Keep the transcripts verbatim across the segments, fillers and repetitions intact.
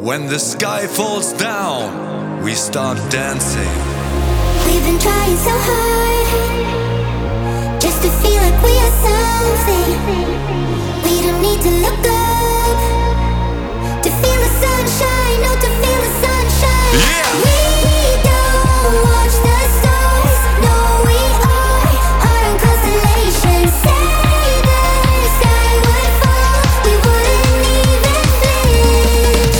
When the sky falls down, we start dancing. We've been trying so hard just to feel like we are something. We don't need to look up to feel the sunshine, no, to feel the sunshine. Yeah! We don't watch the stars, no, we are our own constellation. Say the sky would fall, we wouldn't even flinch.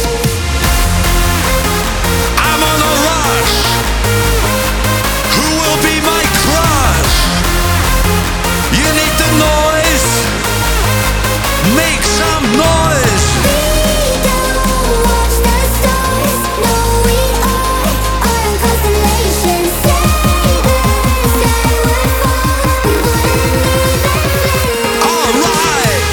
I'm on a rush. Who will be my crush? You need the noise. Make some noise. We don't watch the stars, no, we are our own constellation. Say the sky would fall, we wouldn't even flinch. Alright.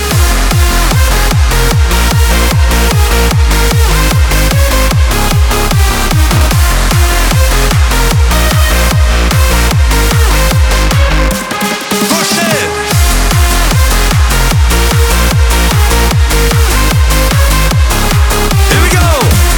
Push it. Here we go.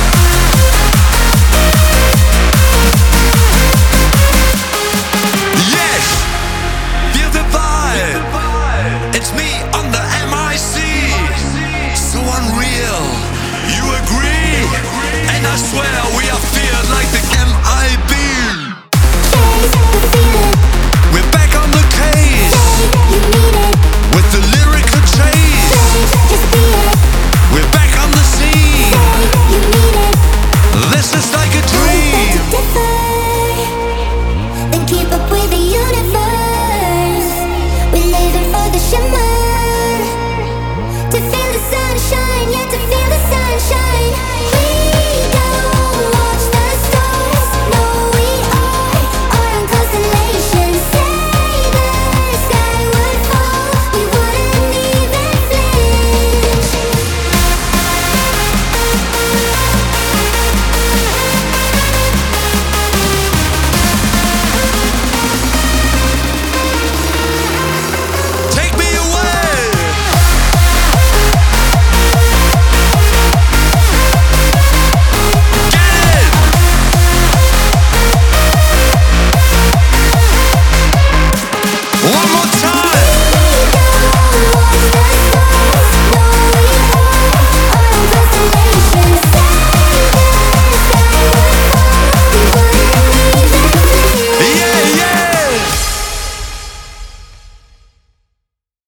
Yes. Feel the vibe. It's me on the M I C. So unreal. You agree? And I swear we are feared like the